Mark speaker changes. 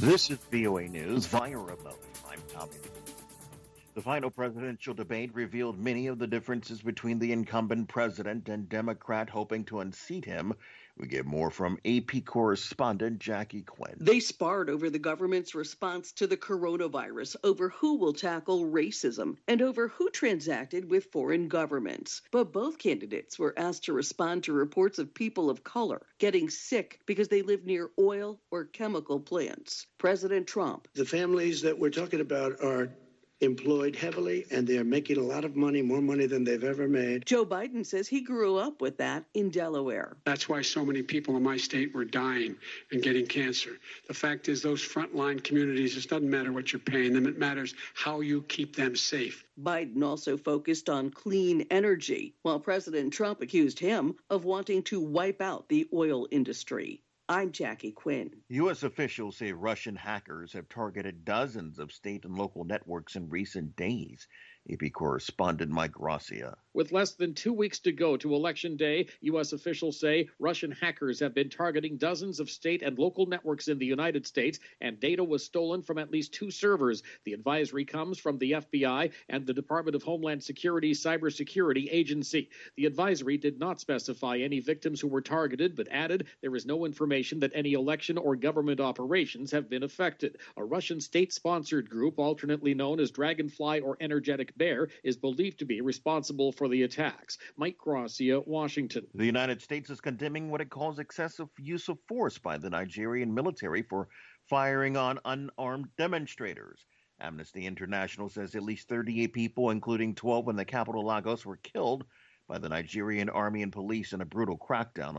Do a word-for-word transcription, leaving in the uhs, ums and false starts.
Speaker 1: This is V O A News via remote. I'm Tommy. The final presidential debate revealed many of the differences between the incumbent president and Democrat hoping to unseat him. We get more from A P correspondent Jackie Quinn.
Speaker 2: They sparred over the government's response to the coronavirus, over who will tackle racism, and over who transacted with foreign governments. But both candidates were asked to respond to reports of people of color getting sick because they live near oil or chemical plants. President Trump.
Speaker 3: The families that we're talking about are employed heavily, and they're making a lot of money, more money than they've ever made.
Speaker 2: Joe Biden says he grew up with that in Delaware.
Speaker 4: That's why so many people in my state were dying and getting cancer. The fact is, those frontline communities, it doesn't matter what you're paying them, it matters how you keep them safe.
Speaker 2: Biden also focused on clean energy, while President Trump accused him of wanting to wipe out the oil industry. I'm Jackie Quinn.
Speaker 1: U S officials say Russian hackers have targeted dozens of state and local networks in recent days. A P correspondent Mike Gracia.
Speaker 5: With less than two weeks to go to Election Day, U S officials say Russian hackers have been targeting dozens of state and local networks in the United States, and data was stolen from at least two servers. The advisory comes from the F B I and the Department of Homeland Security's Cybersecurity Agency. The advisory did not specify any victims who were targeted, but added there is no information that any election or government operations have been affected. A Russian state-sponsored group, alternately known as Dragonfly or Energetic Bear, is believed to be responsible for the attacks. Mike Gracia, Washington.
Speaker 1: The United States is condemning what it calls excessive use of force by the Nigerian military for firing on unarmed demonstrators. Amnesty International says at least thirty-eight people, including twelve in the capital Lagos, were killed by the Nigerian army and police in a brutal crackdown on